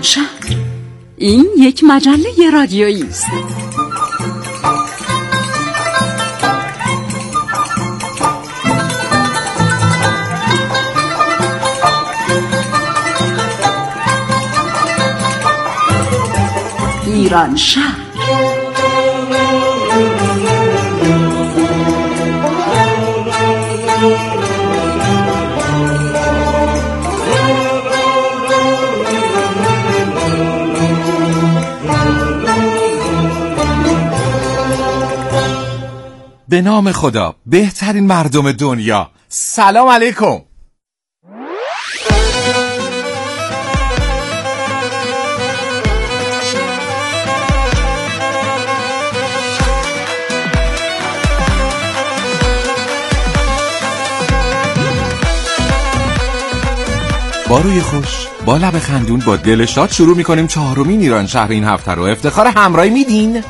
ایرانشهر. این یک مجله رادیویی است. ایرانشهر. به نام خدا، بهترین مردم دنیا، سلام علیکم. با روی خوش، با لب خندون، با دل شاد شروع می‌کنیم چهارمین ایرانشهر این هفته رو. افتخار همراهی میدین؟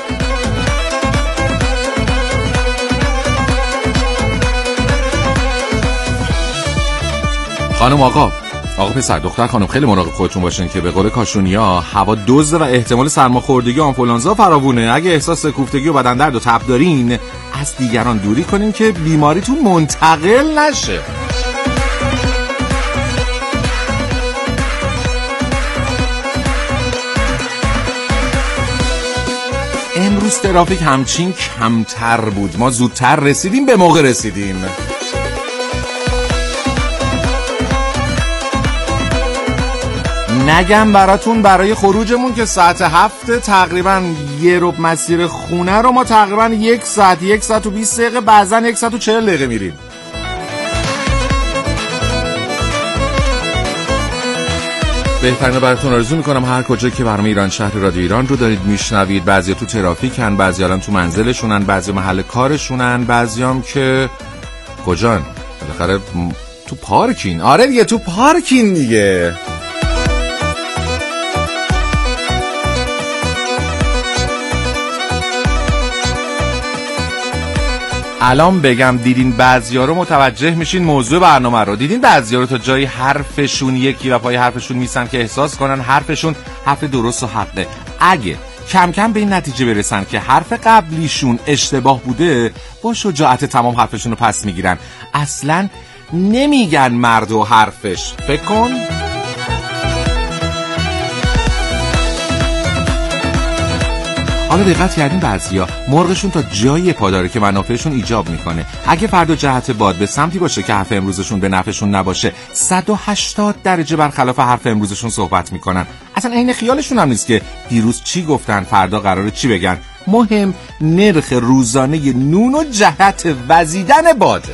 خانم آقا پسر دختر خانم، خیلی مراقب خودتون باشین که به قول کاشونیا هوا دزده و احتمال سرماخوردگی و آنفولانزا فراوونه. اگه احساس کوفتگی و بدن درد و تب دارین، از دیگران دوری کنین که بیماریتون منتقل نشه. امروز ترافیک همچین کمتر بود، ما زودتر رسیدیم، به موقع رسیدیم. نگم براتون برای خروجمون که ساعت 7 تقریبا یه ربع مسیر خونه رو ما تقریبا 1 ساعت و 20 دقیقه، بعضا 1 ساعت و 40 دقیقه میریم. بهترین رو براتون آرزو میکنم هر کجا که برنامه ایرانشهر رادیو ایران رو دارید میشنوید. بعضیا تو ترافیکن، بعضیا الان تو منزلشونن، بعضیا محل کارشونن، بعضیام که کجان؟ بالاخره تو پارکین. آره دیگه، تو پارکین دیگه. الان بگم دیدین بعضیا رو متوجه میشین موضوع برنامه رو. دیدین بعضیا رو تا جایی حرفشون یکی و پای حرفشون میسن که احساس کنن حرفشون حرف درست و حقه. اگه کم کم به این نتیجه برسن که حرف قبلیشون اشتباه بوده، با شجاعت تمام حرفشون رو پس میگیرن. اصلا نمیگن مرد و حرفش. فکر کن حالا دقت کردین بعضیا مرغشون تا جایی پا داره که منافعشون ایجاب میکنه. اگه فردا جهت باد به سمتی باشه که حرف امروزشون به نفعشون نباشه، 180 درجه برخلاف حرف امروزشون صحبت میکنن. اصلا عین خیالشون هم نیست که دیروز چی گفتن، فردا قراره چی بگن. مهم نرخ روزانه نون و جهت وزیدن باده.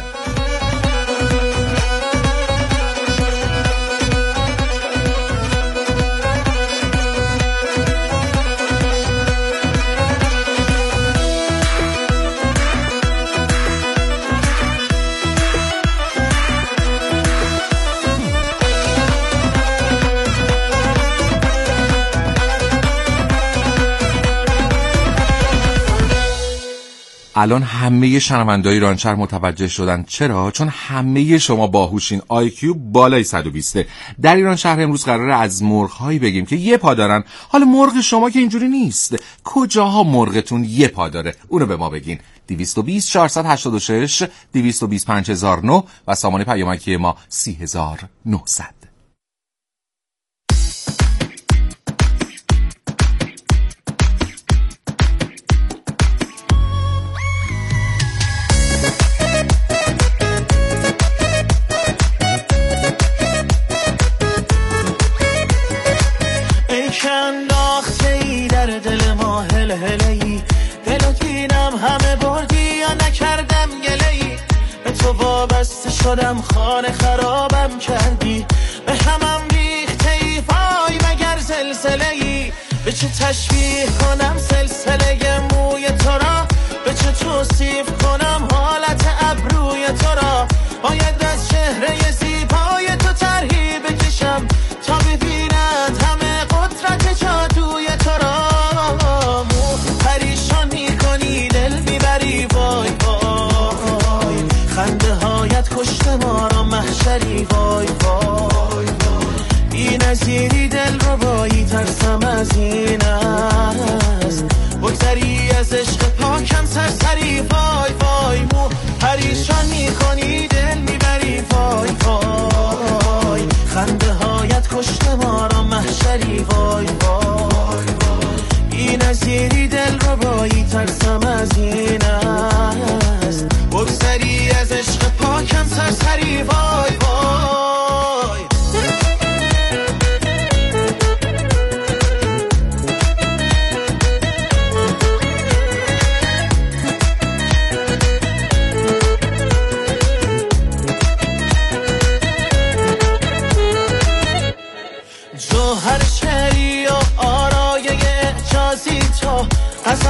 الان همه شنونده‌های ایرانشهر متوجه شدن. چرا؟ چون همه شما باهوشین. IQ بالای 120. در ایرانشهر امروز قراره از مرغ‌هایی بگیم که یه پا دارن. حالا مرغ شما که اینجوری نیست. کجاها مرغتون یه پا داره؟ اونو به ما بگین. 220 486 220 5009 و سامانه پیامکی ما 30900. شدم خانه خرابم کردی، به همم ریخته ای وای مگر زلزله ای. به چه تشبیه کنم سلسله موی تو را، به چه توصیف کنم حالت ابروی تو را. باید از چهره زیبای تو طرحی بکشم تا ببیند همه قدرت جادوی تو را. پریشان میکنی دل میبری وای وای، خنده هایت کشت ما را محشری وای وای. بی نظیری دل رو بای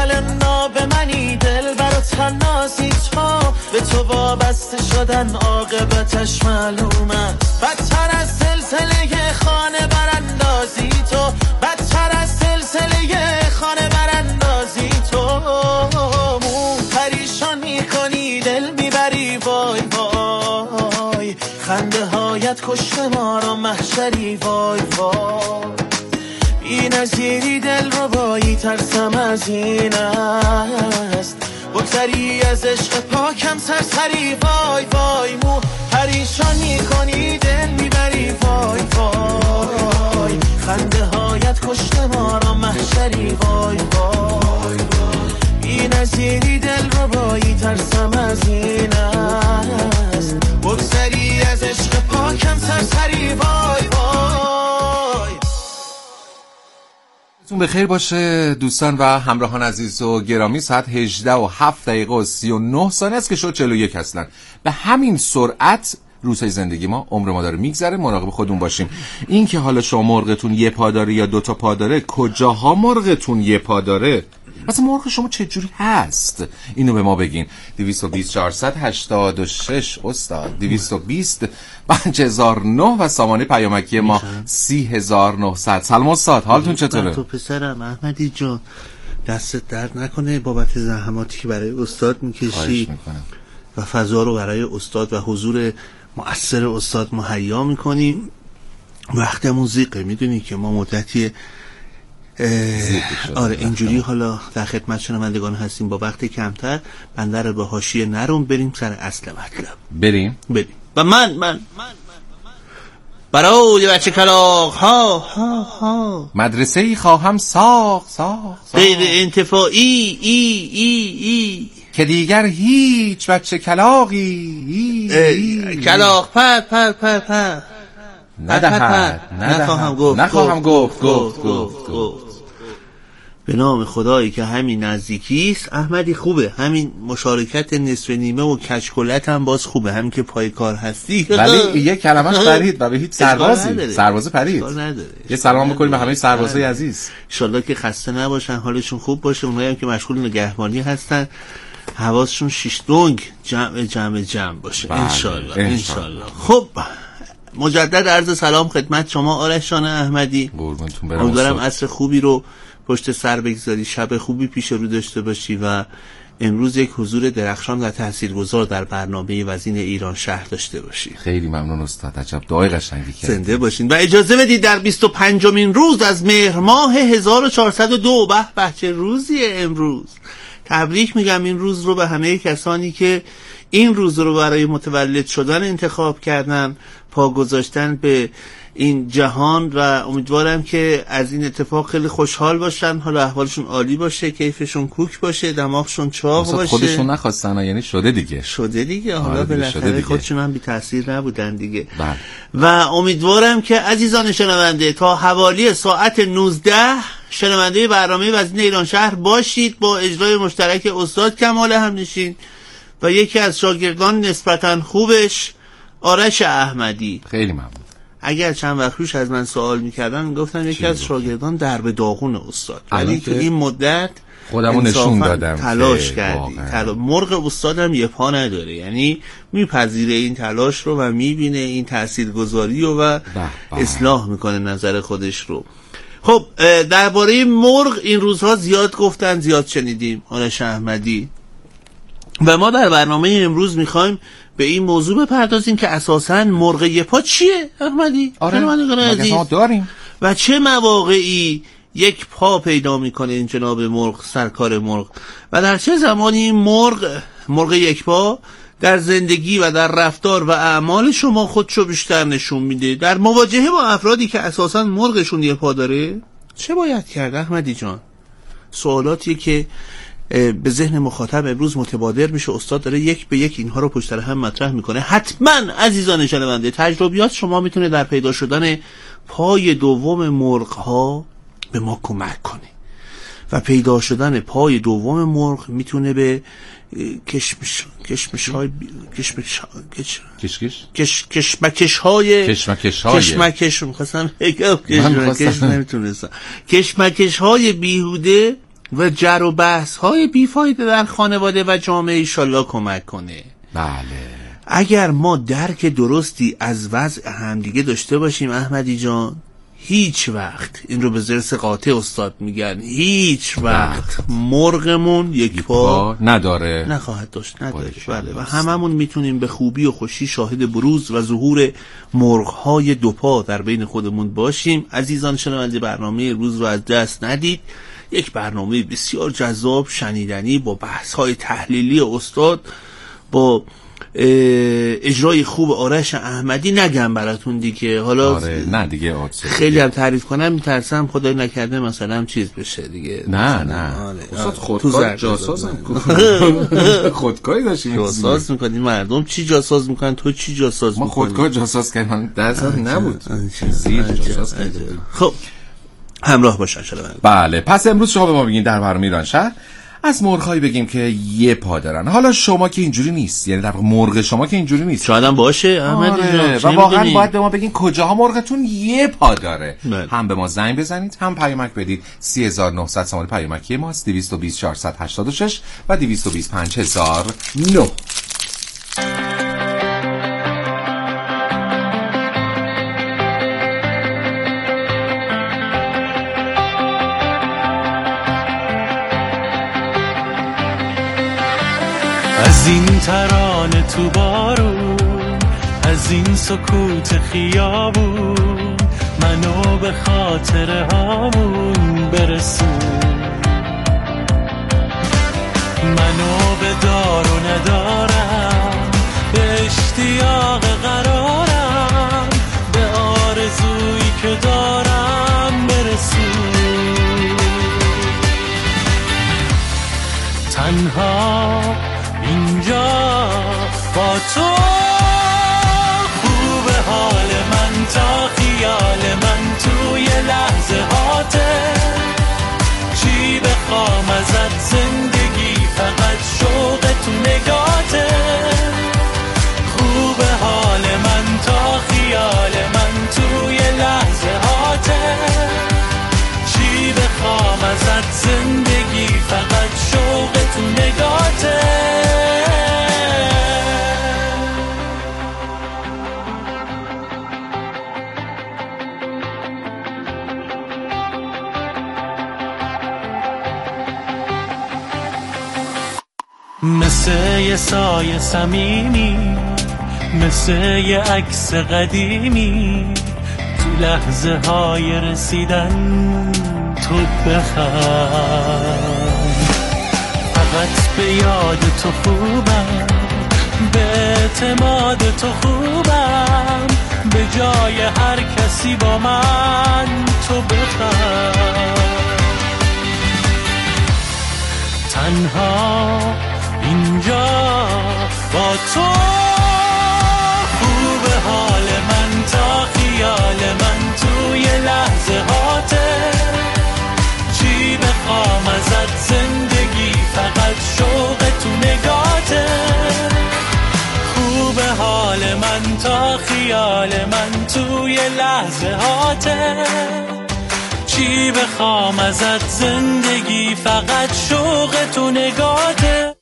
تلنا به منی دل برات نازی تو به تو وابسته شدن عاقبتش معلوم است بدتر از سلسله خانه براندازی تو بدتر از سلسله خانه براندازی تو مو پریشان میکنی دل میبری وای وای خنده هایت کشته ما را محشری وای وای بی نظیری دل رو بایی ترسم از این است بگذری از عشق پاکم سرسری وای وای مو پریشان میکنی دل میبری وای وای خنده هایت کشته ما را محشری وای وای بی نظیری دل رو بایی ترسم از این است بگذری از عشق پاکم سرسری وای وای. تون بخیر باشه دوستان و همراهان عزیز و گرامی. ساعت 18:07:39 است که شد 41 اصلا. به همین سرعت روزهای زندگی ما، عمر ما داره میگذره. مراقب خودمون باشیم. این که حالا شما مرغتون یه پا داره یا 2 تا پا داره، کجاها مرغتون یه پا داره، مثلا مرغ شما چه جوری هست، اینو به ما بگین. 220 486 استاد 220 5009 و سامانه پیامکی ما 30900. سلام استاد، حالتون چطوره؟ تو پسرم احمدی جان، دستت درد نکنه بابت زحماتی که برای استاد میکشی و فضا رو برای استاد و حضور مؤثر استاد مهیا میکنیم. وقتمون زیقه، میدونی که ما مدتی آره اینجوری حالا در خدمت شنوندگان هستیم با وقت کمتر. بنده رو به حاشیه نرون، بریم سر اصل مطلب. بریم و من برای بچه کلاغ ها مدرسه ای خواهم ساخت غیر انتفاعی که دیگر هیچ بچه کلاغی کلاغ پر ندهد نخواهم گفت. به نام خدایی که همین نزدیکیست. احمدی خوبه همین مشارکت نصف نیمه و کچکلت هم باز خوبه، همین که پای کار هستی. ولی یه کلمش پرید و به هیچ سربازی پرید. یه سلام بکنیم به همه سربازای عزیز. انشالله که خسته نباشن، حالشون خوب باشه. اونایی هم که مشغول نگهبانی هستن حواسشون شیش دنگ جمع باشه. انشالله. خب مجدد عرض سلام خدمت شما آرش جان احمدی. قربونتون برم. امیدوارم عصر خوبی رو پشت سر بگذاری، شب خوبی پیش رو داشته باشی و امروز یک حضور درخشان و تاثیرگذار در برنامه وزین ایران شهر داشته باشی. خیلی ممنون استاد، عجب دعای قشنگی کردید. زنده باشین. و اجازه بدید در 25مین روز از مهر ماه 1402 به چه روزیه امروز. تبریک میگم این روز رو به همه کسانی که این روز رو برای متولد شدن انتخاب کردن، پا گذاشتن به این جهان و امیدوارم که از این اتفاق خیلی خوشحال باشن، حالا احوالشون عالی باشه، کیفشون کوک باشه، دماغشون چاق باشه. خودشون نخواستن یعنی شده دیگه حالا بالاخره خودشون هم بی تاثیر نبودن دیگه. و امیدوارم که عزیزان شنونده تا حوالی ساعت 19 شنونده برنامه وزین ایران شهر باشید با اجرای مشترک استاد کمال همنشین و یکی از شاگردان نسبتاً خوبش آرش احمدی. خیلی ممنون. اگر چند وقت پیش از من سوال میکردن گفتم یکی از شاگردان درب داغون استاد، ولی تو این مدت خودمو نشون دادم تلاش کردی. مرغ استادم یه پا نداره، یعنی میپذیره این تلاش رو و میبینه این تاثیرگذاری رو و اصلاح میکنه نظر خودش رو. خب درباره مرغ این روزها زیاد گفتن، زیاد شنیدیم آرش احمدی، و ما در برنامه امروز میخوایم به این موضوع بپردازیم که اساساً مرغ یه پا چیه احمدی؟ آره ما داریم و چه مواقعی یک پا پیدا میکنه این جناب مرغ، سرکار مرغ، و در چه زمانی این مرغ یک پا در زندگی و در رفتار و اعمال شما خودشو بیشتر نشون میده. در مواجهه با افرادی که اساساً مرغشون یه پا داره چه باید کرد احمدی جان؟ سوالاتیه که به ذهن مخاطب امروز متبادر میشه. استاد داره یک به یک اینها رو پشت سر هم مطرح میکنه. حتما عزیزان شنونده تجربیات شما میتونه در پیدا شدن پای دوم مرغ ها به ما کمک کنه و پیدا شدن پای دوم مرغ میتونه به کشمکش های بیهوده و جر و بحث های بیفایده در خانواده و جامعه ایشالله کمک کنه. بله. اگر ما درک درستی از وضع همدیگه داشته باشیم احمدی جان، هیچ وقت، این رو به ضرس قاطع استاد میگن، هیچ وقت مرغمون یک پا نداره، نخواهد داشت، نداره. بله. و هممون میتونیم به خوبی و خوشی شاهد بروز و ظهور مرغ‌های دو پا در بین خودمون باشیم. عزیزان شنونده، برنامه روز رو از دست ندید. یک برنامه بسیار جذاب، شنیدنی، با بحث‌های تحلیلی استاد، با اجرای خوب آرش احمدی. نگم براتون دیگه، حالا نه دیگه خیلی هم تعریف کنم میترسم خدای نکرده مثلا چیز بشه دیگه. نه استاد خودکار جاساس خودکاری داشتیم، جاساس میکنیم مردم. چی جاساس میکنن؟ تو چی جاساس میکنی؟ ما خودکار جاساس کردیم، درصد نبود زیر جاساس کردیم. خب همراه باشن شلوان. بله، پس امروز شما به ما بگین در برنامه ایران شهر از مرغ‌هایی بگیم که یه پا دارن. حالا شما که اینجوری نیست، یعنی در مرغ شما که اینجوری نیست، شاید هم باشه احمدی جان، و واقعا باید به ما بگین کجاها مرغتون یه پا داره. بله. هم به ما زنگ بزنید، هم پیامک بدید. 3900 شماره پیامکی ماست، 220 486 و 225009. از این ترانه تو بارون، از این سکوت خیابون، منو به خاطر هامون برسون. منو به دار و ندارم، به اشتیاق قرارم، به آرزویی که دارم برسون. تنها اینجا با تو خوب حال من، تا خیال من توی لحظه هاته. چی بخوام ازت زندگی، فقط شوق تو نگاته. خوب حال من تا خیال من توی لحظه هاته. چی بخوام ازت زندگی، فقط شوق تو نگاته. مثل یه سایه صمیمی، مثل یه عکس قدیمی، تو لحظه های رسیدن تو بخند. فقط به یاد تو خوبم، به اعتماد تو خوبم، به جای هر کسی با من تو بخند. تنها اینجا با تو خوب حال من، تا خیال من توی لحظه هاته. چی بخوام ازت زندگی، فقط شوق تو نگاته. خوب حال من تا خیال من توی لحظه هاته. چی بخوام ازت زندگی، فقط شوق تو نگاته.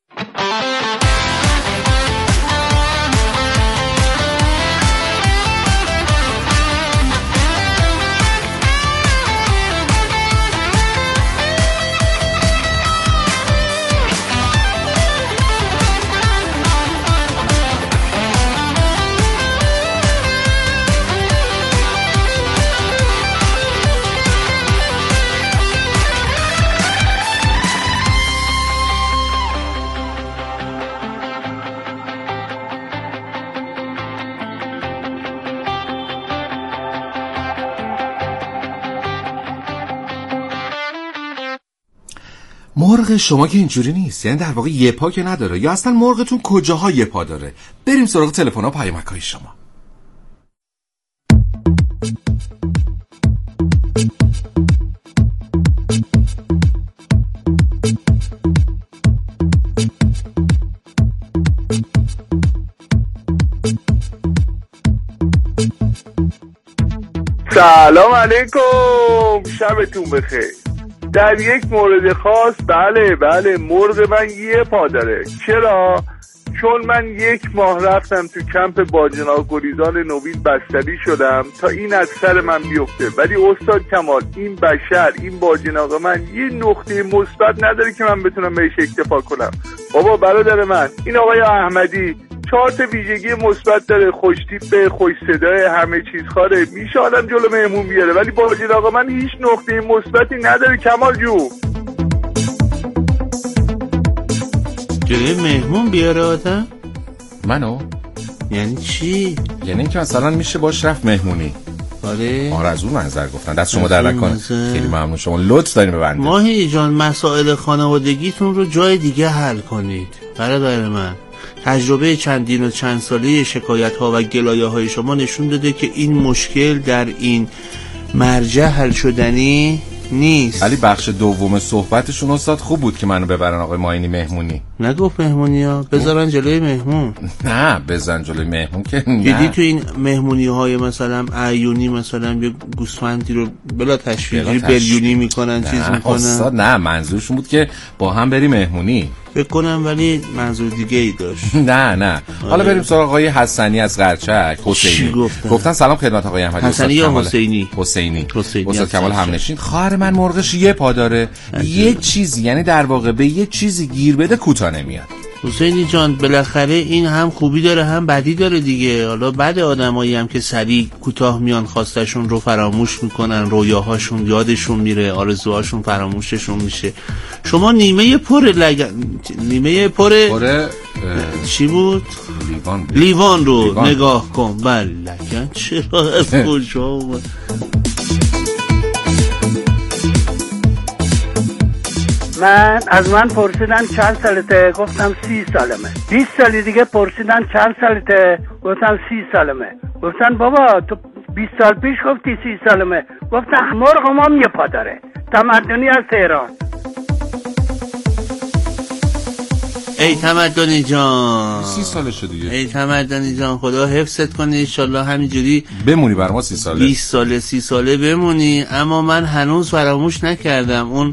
مرغ شما که اینجوری نیست، یعنی در واقع یه پا که نداره، یا اصلا مرغتون کجاها یه پا داره. بریم سراغ تلفن ها، پیامک های شما. سلام علیکم، شبتون بخیر. در یک مورد خاص بله مرغ من یه پا داره. چرا؟ چون من 1 ماه رفتم تو کمپ باجناق گریزان نوید بستری شدم تا این از سر من بیفته، ولی استاد کمال این بشر، این باجناق من یه نقطه مثبت نداره که من بتونم بهش اکتفا کنم. بابا برادر من این آقای احمدی 4 تا ویژگی مثبت داره، خوش تیپه، خوش صدای، همه چیز خاره، میشه آدم جلو مهمون بیاره، ولی باجناق من هیچ نقطه مثبتی نداره. کمال جو جلوی مهمون بیاره آدم؟ منو؟ یعنی چی؟ یعنی اینکه مثلا میشه باش رفت مهمونی. آره از اون منظر گفتن. دست شما در نکنه. خیلی ممنون، شما لطف دارین ببندید. ماهی جان مسائل خانوادگیتون رو جای دیگه حل کنید برادر من. تجربه چندین و چند ساله شکایت ها و گلایه های شما نشون داده که این مشکل در این مرجع حل شدنی نیست. ولی بخش دوم صحبتشون استاد خوب بود که منو ببرن آقای ماینی مهمونی. نگفت مهمونی ها بذارن جلوی مهمون. نه بزن جلوی مهمون که نه. دیدی تو این مهمونی های مثلا عیونی مثلا یه گوسفندی رو بلا تشویقی بریونی میکنن، چیز میکنن. استاد نه، منظورشون بود که با هم بریم مهمونی. فکر کنم ولی منظور دیگه ای داشت. نه حالا بریم سراغ آقای حسنی از قرچک. حسینی گفتن سلام خدمت آقای احمدی. حسنی یا حسینی استاد کمال همنشین. خواهر من مرغش یه پا داره، یه چیزی، یعنی در واقع به یه چیزی گیر بده کوتاه نمیاد. حسینی جان بالاخره این هم خوبی داره هم بدی داره دیگه. حالا بعد آدمایی هم که سریع کوتاه میان خواستشون رو فراموش میکنن، رویاهاشون یادشون میره، آرزوهاشون فراموششون میشه. شما نیمه پر چی بود؟ لیوان رو نگاه کن. بله لگن چرا از کجا اومد؟ من از من پرسیدن چند سالته، گفتم 30 سالمه. 20 سال دیگه پرسیدن چند سالته، گفتم 30 سالمه. گفتن بابا تو 20 سال پیش گفتی 30 سالمه. گفتم مرغ ما یه پا داره. تمدنی از تهران. ای تمدنی جان 30 سالشه دیگه. ای تمدنی جان خدا حفظت کنه، انشالله همینجوری بمونی بر ما 30 ساله 20 ساله 30 ساله بمونی. اما من هنوز فراموش نکردم اون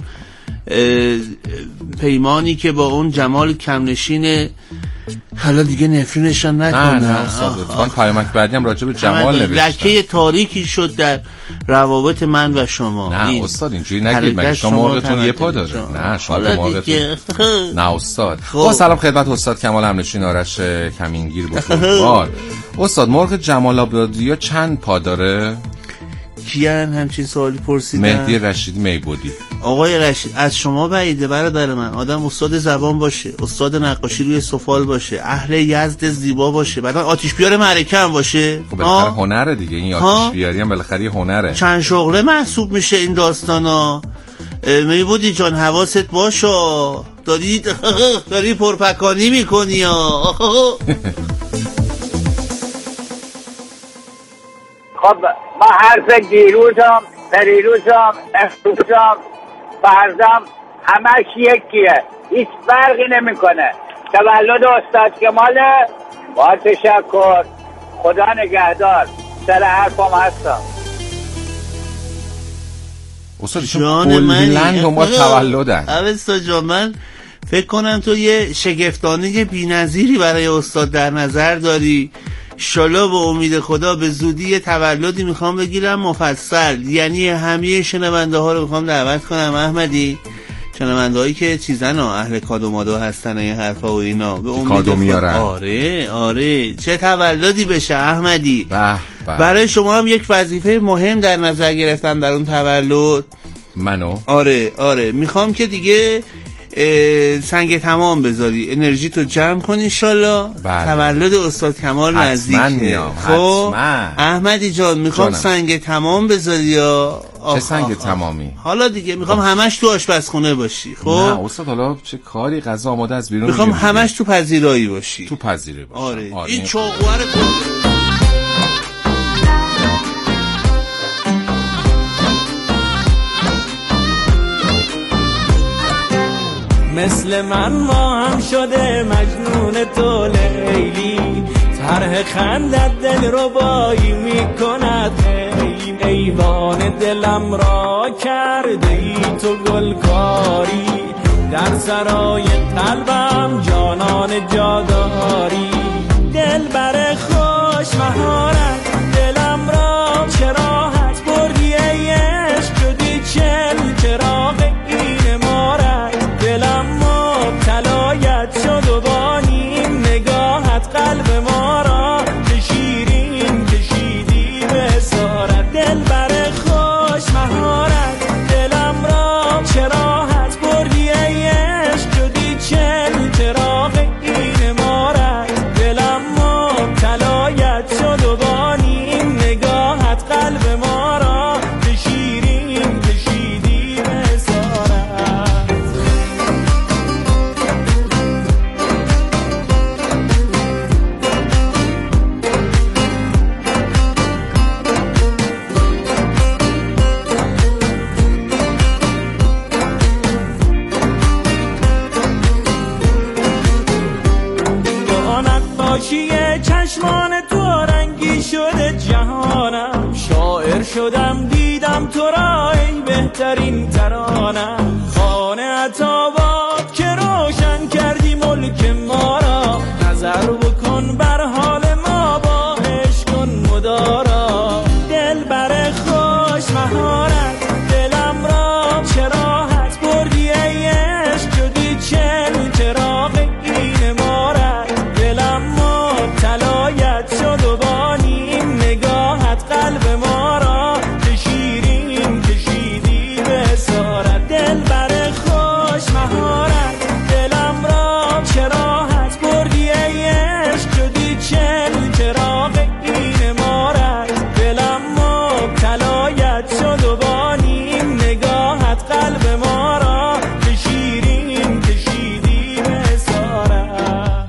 پیمانی که با اون جمال کمنشین، حالا دیگه نفرینشان نکنه. نه استاد پیامک بعدی هم راجع به جمال نوشتن. لکه تاریکی شد در روابط من و شما. نه استاد اینجوری نگید، مگه شما مرغتون یه پا داره؟ نه شما مرغتون نه استاد. با سلام خدمت استاد کمال همنشین آرش کمینگیر بزرگوار. استاد مرغ جمال آبادی چند پا داره؟ کیان همچین سوالی پرسیدن؟ مهدی رشیدی میبودی. آقای رشید از شما بعیده برادر من آدم استاد زبان باشه، استاد نقاشی روی سفال باشه، اهل یزد زیبا باشه، بعد آتش بیار معرکه هم باشه. خب بالاخره هنره دیگه، این آتش بیاری هم بالاخره هنره. چند شغله محسوب میشه این داستانا. میبودی جان حواست باشه، داری پرپکانی میکنی. خب ما حرف دیروزم، پریروزم، امروزم، فردم همش یکیه، هیچ فرقی نمیکنه. تولد استاد کماله. با تشکر، خدا نگهدار. سر حرفم هستم. استاد ایشون کلن دنبال تولدن. استاد جان من فکر کنم تو یه شگفتانه بی‌نظیری برای استاد در نظر داری. شالا به امید خدا به زودی یه تولدی میخوام بگیرم مفصل، یعنی همه شنونده ها رو میخوام دعوت کنم احمدی، شنونده هایی که چیزن اهل کادو مادو هستن این حرفا و اینا، به امید کادو میارن. آره چه تولدی بشه احمدی. برای شما هم یک وظیفه مهم در نظر گرفتم در اون تولد. منو؟ آره میخوام که دیگه سنگ تمام بذاری، انرژی تو جمع کن انشالله. تولد استاد کمال نزدیکه. خب احمدی جان میخوام سنگ تمام بذاری. یا چه سنگ تمامی؟ حالا دیگه میخوام همش تو آشپزخونه باشی. خب نه استاد حالا چه کاری غذا آماده از بیرون میخوام همش تو پذیرایی باشی. تو پذیرایی باشی. آره. این چاقوار مثل من ما هم شده مجنون تو لیلی، طرح خندت دل ربایی میکند. ای ایوان دلم را کرده ای تو گلکاری، در سرای قلبم جانان جاداری. دلبر خوش مهارت دلم را چراحت بردی ای عشق، شدی چل چراغ این مارت. دلم مبتلایت شد و با نیم نگاهت قلب ما را به شیرین کشیدی به اسارت. دلبر خوش مهارت دلم را چراحت بردی ای عشق، شدی چل چراغ این مارت. دلم مبتلایت شد و با نیم نگاهت قلب ما را به شیرین کشیدی به اسارت. نقاشی چشمان تو رنگی شده جهانم، شاعر شدم دیدم تو را ای بهترین ترانم. خانه عطاباد که روشن کردی ملک ما را، نظر بکن بر حال ما با عشق کن مدارا. دلبر خوش مهارت دلم را چراحت بردی ای عشق، شدی چل چراغ این مارت. دلم مبتلایت شد و با نیم نگاهت قلب ما را به شیرین کشیدی به اسارت. دلبر خوش مهارت دلم را چراحت بردی ای عشق، شدی چل چراغ این مارت. دلم مبتلایت شد و با نیم نگاهت قلب ما را به شیرین کشیدی به اسارت.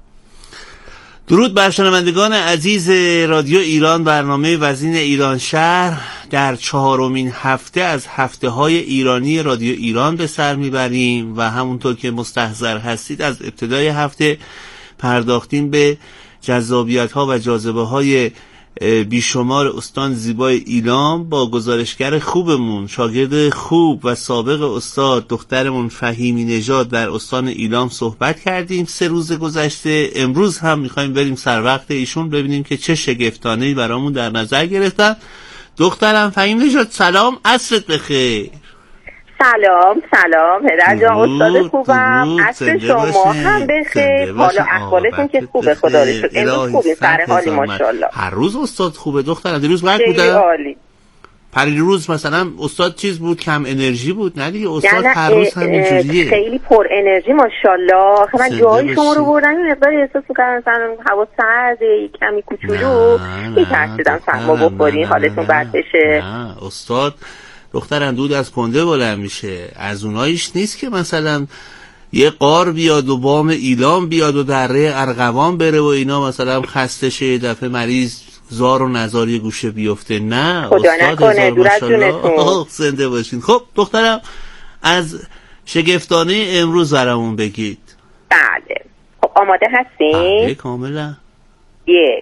درود بر شنوندگان عزیز رادیو ایران. برنامه وزین ایران شهر در 4مین هفته از هفته‌های ایرانی رادیو ایران به سر میبریم و همونطور که مستحضر هستید از ابتدای هفته پرداختیم به جذابیت‌ها و جاذبه‌های بیشمار استان زیبای ایلام با گزارشگر خوبمون، شاگرد خوب و سابق استاد دخترمون فهیمی نژاد در استان ایلام صحبت کردیم 3 روز گذشته. امروز هم میخوایم بریم سر وقت ایشون ببینیم که چه شگفتانه‌ای برامون در نظر گرفتن. دخترم فهیمی نژاد سلام، عصرت بخیر. سلام هدر جان استاد خوبم، عصر شما هم بخیر. حالا احوالتون که خوبه خدا رو شکر، امروز خوبی سر حالی ماشاءالله. هر روز استاد خوبه دخترم. دیروز وقت بودن عالی. پریروز مثلا استاد چیز بود، کم انرژی بود؟ نه دیگه استاد هر روز همینجوریه، خیلی پر انرژی ماشاءالله. من جایی شما رو بردم این مقدار احساس می‌کردم مثلا هوا سرده، کمی کوچولو می‌ترسیدم سرما بخورین حالتون بد بشه. نه استاد دخترم دود از کنده بلند میشه، از اونایش نیست که مثلا یه قار بیاد و بام ایلام بیاد و دره ارغوان بره و اینا مثلا خسته شه یه دفعه مریض زار و نزاری گوشه بیفته. نه خدا نکنه، دور از جونتون. زنده باشین. خب دخترم از شگفتانه امروز برامون بگید. بله خب آماده هستین؟ بله کاملا. 1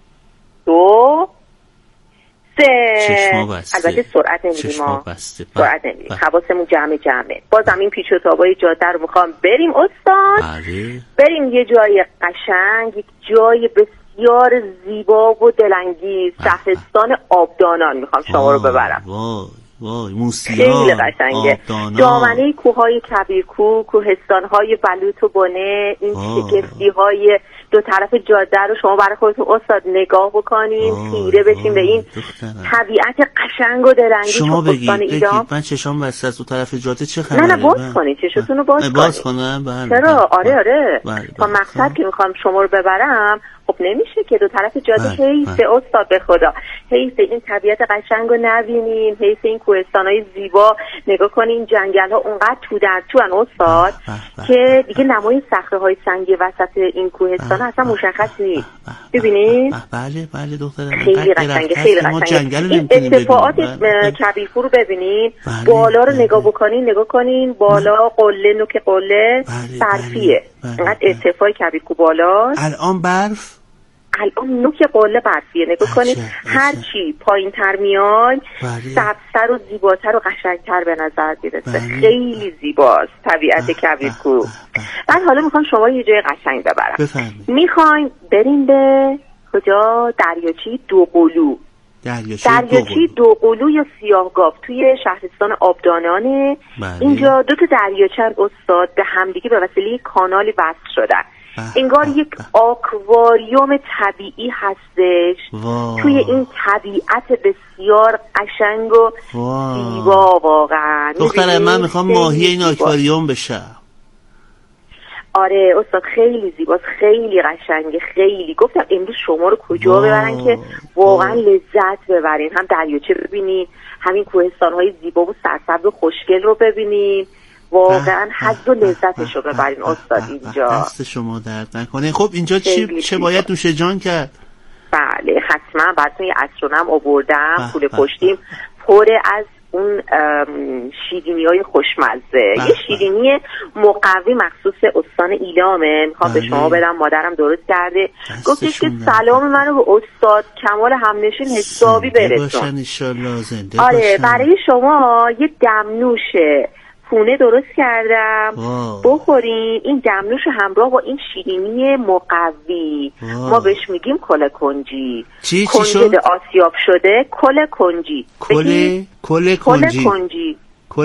2 3. چشما بسته. البته سرعت نمیدیم ما، سرعت نمیدیم، حواسمون جمعه. بازم این پیچ و تابای جاده رو میخوام بریم استاد. بریم یه جای قشنگ، یک جای بسیار زیبا و دلانگیز، شهرستان آبدانان میخوام شما رو ببرم. وای موسیقی خیلی قشنگه. دامنه کوههای کبیرکوه، کوهستانهای بلوط و بنه، این شگفتی‌های دو طرف جاده رو شما برای خودتون استاد نگاه بکنین، خیره بشین به این طبیعت قشنگ و دلانگیز شما بگید من چشام بسته از دو طرف جاده چه خبره؟ نه باز کنید، چشتون رو باز کنم. چرا؟ آره تا مقصد که میخوام شما رو ببرم خب نمیشه که دو طرف جاده حیف استاد به خدا، حیف این طبیعت قشنگ رو نبینین، حیف این کوهستانای زیبا نگاه کنین، جنگل ها اونقدر تو در تو ان استاد که دیگه نمای صخره‌های سنگی وسط این کوهستان اصلا مشخص نیست. ببینید بله دخترم خیلی قشنگه، خیلی قشنگه. این ارتفاعات کبیرکوه رو ببینین، بالا رو نگاه کنین بالا قله نوک قله برفیه، اینقدر ارتفاع کبیرکوه بالاست. الان برف الان نوک قله برفیه. نگاه کنید هر چی پایین تر میای سبزتر و زیباتر و قشنگتر به نظر میرسه. خیلی زیباست طبیعت کبیرکوه. بعد حالا میخوام شما یه جای قشنگ ببرم. میخوایم بریم به کجا؟ دریاچه دوقلو. دریاچه دوقلو یا سیاهگاو توی شهرستان آبدانانه. اینجا دو تا دریاچه استاد به همدیگه به وسیله کانالی وصل شدن. انگار یک آکواریوم طبیعی هستش توی این طبیعت بسیار قشنگ و زیبا. واقعا دختره من میخوام ماهی این آکواریوم بشم. آره استاد خیلی زیباست، خیلی قشنگه، خیلی. گفتم امروز شما رو کجا ببرن که واقعا لذت ببرین، هم دریاچه ببینین، همین کوهستان‌های زیبا و سرسبز و خوشگل رو ببینین. واقعا حد و لذتش رو ببرین استاد اینجا. دست شما درد نکنه. خب اینجا چه باید نوش جان کرد؟ بله حتما براتون یه عصرونم آوردم، پول پشتیم پر از اون شیرینی‌های خوشمزه. یه شیرینی مقوی مخصوص استان ایلامه، میخوام به شما بدم. مادرم درست کرده، گفتش که سلام منو به استاد کمال همنشین حسابی برسون. آره برای شما یه دمنوشه پونه درست کردم بخورین. این دمنوش همراه با این شیرینی مقوی ما بهش میگیم کل کنجی. کنجد آسیاب شده کل کنجی. کل کنجی.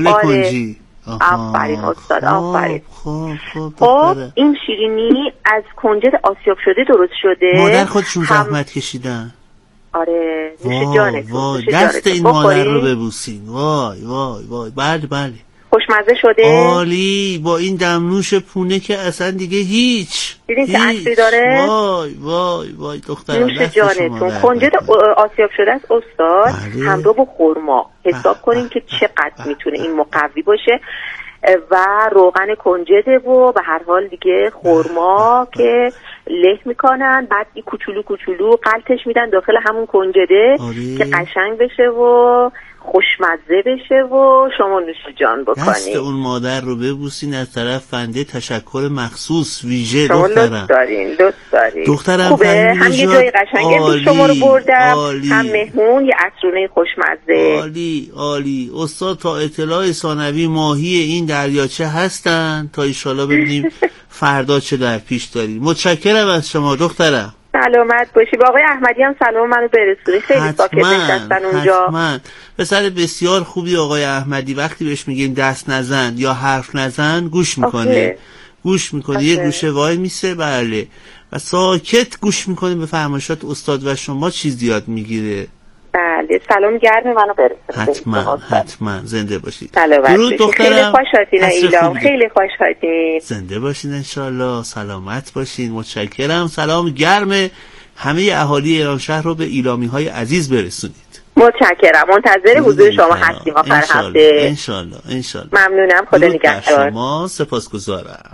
آفرین استاد آفرین. خب این شیرینی از کنجد آسیاب شده درست شده. مادر خودشون زحمت کشیدن. آره نوش جانتون. دست این مادر رو ببوسین. وای وای وای. بله خوشمزه شده. عالی. با این دمنوش پونه که اصلا دیگه هیچ. دیدین که عکسی داره؟ وای وای وای دخترم نوش جانتون. کنجد آسیاب شده است استاد همراه با خرما. حساب کنین که چقدر میتونه این مقوی باشه و روغن کنجده و به هر حال دیگه خرما که له میکنن، بعد این کوچولو کوچولو قلتش میدن داخل همون کنجده که قشنگ بشه و خوشمزه بشه و شما نوش جان بکنید. دست اون مادر رو ببوسین. از طرف فنده تشکر مخصوص ویژه دخترم. لطف دارین. دخترم خوبه. هم یه جای قشنگه شما رو بردم، هم مهمون یه عطرونه خوشمزه. عالی. استاد تا اطلاع ثانوی ماهی این دریاچه هستن تا ایشالا ببینیم فردا چه در پیش داریم. متشکرم از شما دخترم. سلامت باشی. با آقای احمدی هم سلام منو برسونی. خیلی ساکت نشستن اونجا. حتما. پسر بسیار خوبی آقای احمدی. وقتی بهش میگیم دست نزن یا حرف نزن گوش میکنه. یه گوشه وای میسه. بله و ساکت گوش میکنه به فرمایشات استاد و شما چیز یاد میگیره. بله سلام گرم منو برسونید. حتما زنده باشید. درود دخترم. خیلی خوش هستین ایلام. خیلی خوش هستین. زنده باشین انشالله. سلامت باشین. متشکرم. سلام گرم همه اهالی ایران شهر رو به ایلامی های عزیز برسونید. متشکرم. منتظر حضور شما هستیم آخر هفته انشالله. ممنونم. خدا نگهدار. شما سپاسگزارم.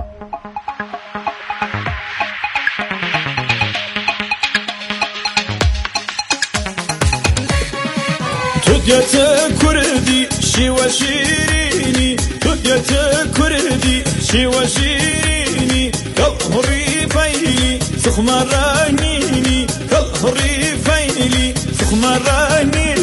توديت كردي شي وشيريني توديت كردي شي وشيريني كالهري فيلي سخمرانيني كالهري فيلي سخمرانيني